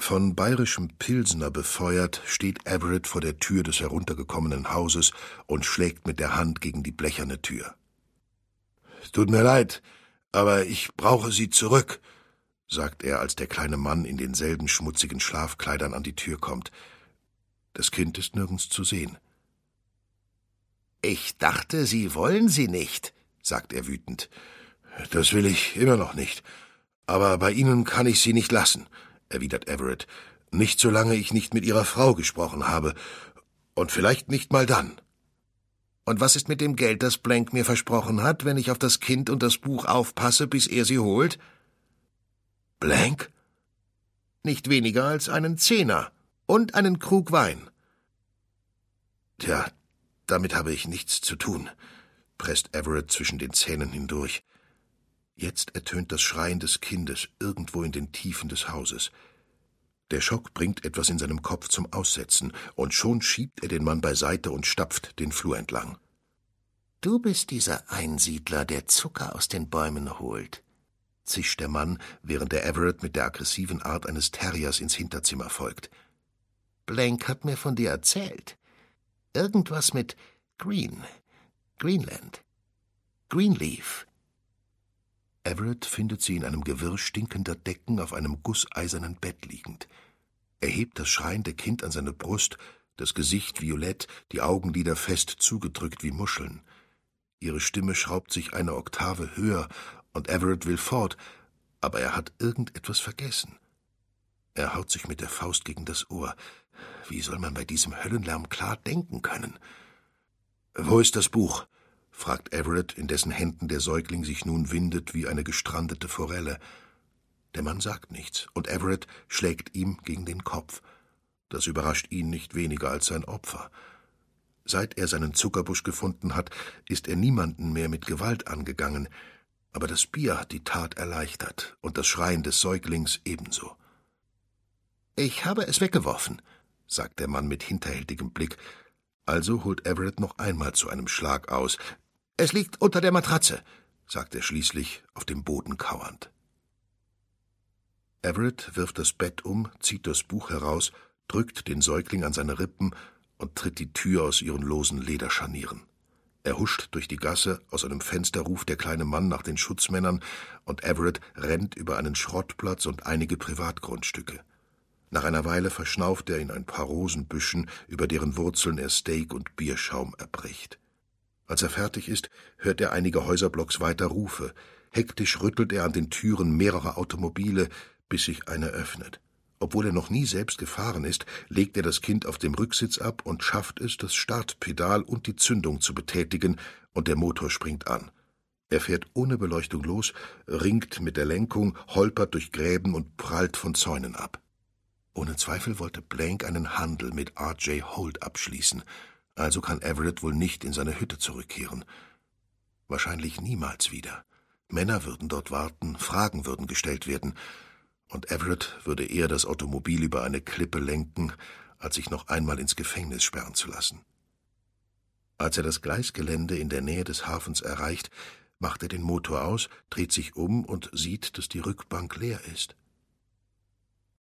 Von bayerischem Pilsener befeuert, steht Everett vor der Tür des heruntergekommenen Hauses und schlägt mit der Hand gegen die blecherne Tür. »Tut mir leid, aber ich brauche Sie zurück«, sagt er, als der kleine Mann in denselben schmutzigen Schlafkleidern an die Tür kommt. Das Kind ist nirgends zu sehen. »Ich dachte, Sie wollen sie nicht«, sagt er wütend. »Das will ich immer noch nicht. Aber bei Ihnen kann ich Sie nicht lassen«, erwidert Everett. »Nicht, solange ich nicht mit Ihrer Frau gesprochen habe. Und vielleicht nicht mal dann.« »Und was ist mit dem Geld, das Blank mir versprochen hat, wenn ich auf das Kind und das Buch aufpasse, bis er sie holt?« »Blank?« »Nicht weniger als einen Zehner und einen Krug Wein.« »Tja, damit habe ich nichts zu tun«, presst Everett zwischen den Zähnen hindurch. Jetzt ertönt das Schreien des Kindes irgendwo in den Tiefen des Hauses. Der Schock bringt etwas in seinem Kopf zum Aussetzen, und schon schiebt er den Mann beiseite und stapft den Flur entlang. »Du bist dieser Einsiedler, der Zucker aus den Bäumen holt«, zischt der Mann, während der Everett mit der aggressiven Art eines Terriers ins Hinterzimmer folgt. »Blank hat mir von dir erzählt. Irgendwas mit Greenland, Greenleaf.« Everett findet sie in einem Gewirr stinkender Decken auf einem gusseisernen Bett liegend. Er hebt das schreiende Kind an seine Brust, das Gesicht violett, die Augenlider fest zugedrückt wie Muscheln. Ihre Stimme schraubt sich eine Oktave höher, und Everett will fort, aber er hat irgendetwas vergessen. Er haut sich mit der Faust gegen das Ohr. Wie soll man bei diesem Höllenlärm klar denken können? »Wo ist das Buch?« fragt Everett, in dessen Händen der Säugling sich nun windet wie eine gestrandete Forelle. Der Mann sagt nichts, und Everett schlägt ihm gegen den Kopf. Das überrascht ihn nicht weniger als sein Opfer. Seit er seinen Zuckerbusch gefunden hat, ist er niemanden mehr mit Gewalt angegangen, aber das Bier hat die Tat erleichtert und das Schreien des Säuglings ebenso. »Ich habe es weggeworfen«, sagt der Mann mit hinterhältigem Blick. Also holt Everett noch einmal zu einem Schlag aus. »Es liegt unter der Matratze«, sagt er schließlich, auf dem Boden kauernd. Everett wirft das Bett um, zieht das Buch heraus, drückt den Säugling an seine Rippen und tritt die Tür aus ihren losen Lederscharnieren. Er huscht durch die Gasse, aus einem Fenster ruft der kleine Mann nach den Schutzmännern, und Everett rennt über einen Schrottplatz und einige Privatgrundstücke. Nach einer Weile verschnauft er in ein paar Rosenbüschen, über deren Wurzeln er Steak und Bierschaum erbricht. Als er fertig ist, hört er einige Häuserblocks weiter Rufe. Hektisch rüttelt er an den Türen mehrerer Automobile, bis sich eine öffnet. Obwohl er noch nie selbst gefahren ist, legt er das Kind auf dem Rücksitz ab und schafft es, das Startpedal und die Zündung zu betätigen, und der Motor springt an. Er fährt ohne Beleuchtung los, ringt mit der Lenkung, holpert durch Gräben und prallt von Zäunen ab. Ohne Zweifel wollte Blank einen Handel mit R.J. Holt abschließen, also kann Everett wohl nicht in seine Hütte zurückkehren. Wahrscheinlich niemals wieder. Männer würden dort warten, Fragen würden gestellt werden, und Everett würde eher das Automobil über eine Klippe lenken, als sich noch einmal ins Gefängnis sperren zu lassen. Als er das Gleisgelände in der Nähe des Hafens erreicht, macht er den Motor aus, dreht sich um und sieht, dass die Rückbank leer ist.